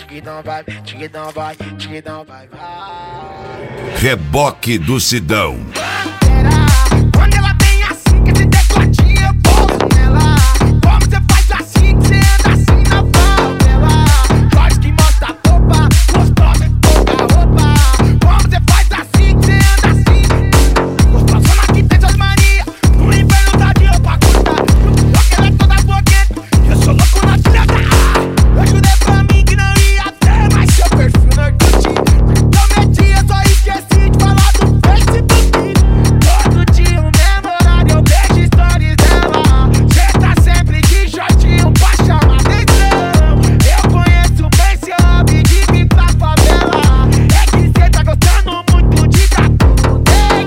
Tiquidão vai, tiquidão vai, tiquidão vai, vai. Reboque do Sidão. Quando ela vem assim, que esse decotinho eu pouso nela. Como você faz assim, que você anda assim na favela. Jorge que mostra a roupa, gostosa e pouca roupa. Como você faz assim, que você anda assim. Gostosona que tem suas manias, no inverno tá de roupa curta. Porque ela é toda bloqueira, eu sou louco na filha da A. Eu jurei pra mim que não ia ter mais seu perfil no Orkut. Prometi, eu só esqueci de falar do Facebook. Todo dia o mesmo horário eu vejo stories dela. Cê tá sempre de shortinho pra chamar atenção. Eu conheço bem seu hobby de vir pra favela. É que cê tá gostando muito de dar tudo.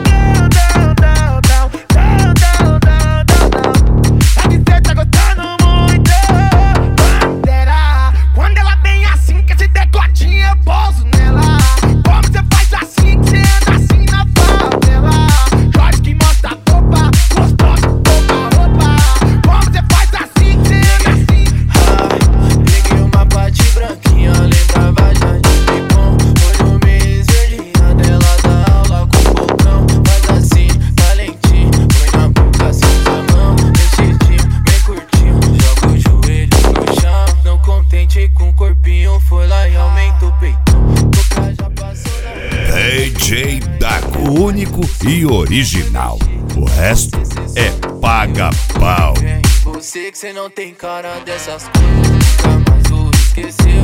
É que cê tá gostando muito. Bandeira, quando ela vem assim, que esse decotinho eu pouso nela. Como cê faz assim, que cê anda assim na favela. Jorge que mostra a roupa, gostosa, pouca roupa. Como cê faz assim, que cê anda assim. Peguei uma parte branquinha, lembrava já de pipom. Olho meio esverdeado, ela dá aula com o bocão. Faz assim, tá lentinho, põe na boca, senta a mão. Mexidinho, bem curtinho, joga o joelho no chão. Não contente com o corpinho, foi lá e aumenta o peitão. Toca já passou na DJ Dago, único e original. O resto é paga-pau. Você que cê não tem cara dessas coisas, nunca mais vou esquecer.